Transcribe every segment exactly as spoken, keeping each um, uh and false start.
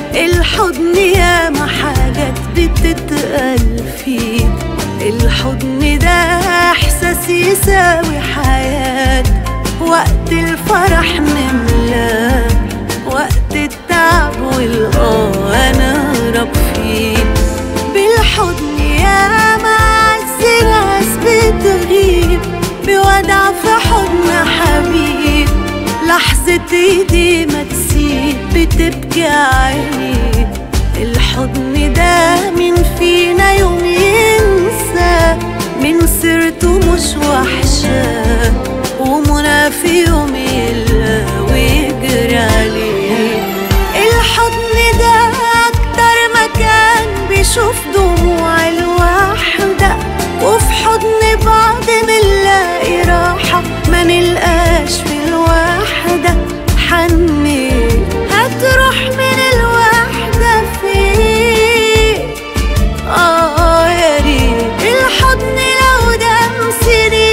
الحضن ياما حاجات بتتقال فيه. الحضن ده احساس يساوي حياة، وقت الفرح نملاه، وقت التعب والآه نهرب فيه. بالحضن ياما عز ناس بتغيب، بودع في حضن حبيب، لحظة ايدي ما تسيب بتبكي عيني. الحضن ده مين فينا يوم ينسى، من سيرته مش وحشة، ومنى في يوم يلا ويجري عليه. الحضن ده أكتر مكان بيشوف دموع الوحدة، وفي حضن بعض منلاقي راحة، ما نلقاش في الوحدة حني. هتروح من الوحدة فين؟ آه يا ريت الحضن لو دام سنين.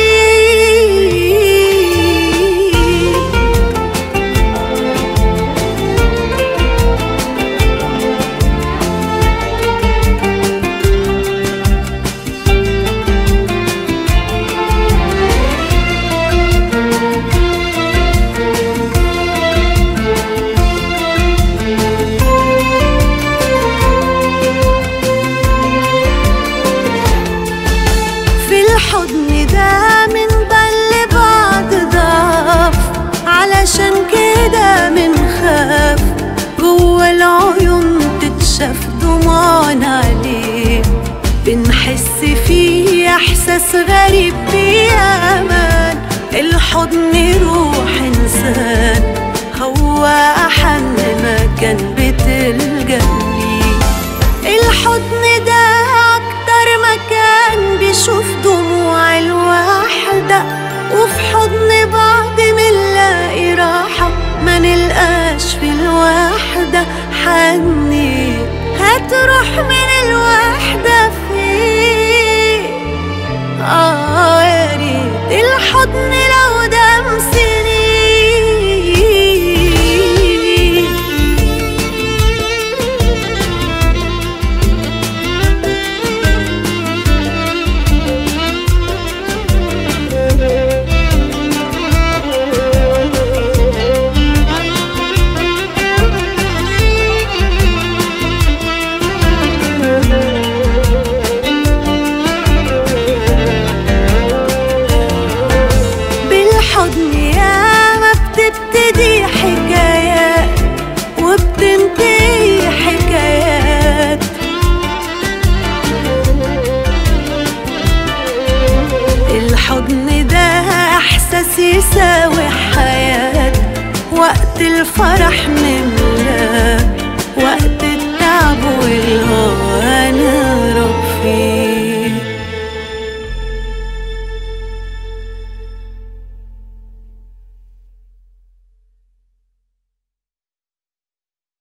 الحضن ده من ضل بعض ضعف، علشان كده منخاف جوا العيون تتشاف دموعنا عليه. بنحس فيه احساس غريب بأمان، الحضن روح انسان، هو احن مكان بتلجأ ليه. الحضن ده اكتر مكان بيشوف دموع الوحدة، وفي حضن بعض منلاقي راحة، ما نلقاش في الوحدة حني. هتروح من الوحدة فين؟ آه يا ريت الحضن لو دام سنين. بالحضن ياما بتبتدي حكايات، وبتنتهي حكايات. الحضن ده احساس يساوي حياة، وقت الفرح نملاه، وقت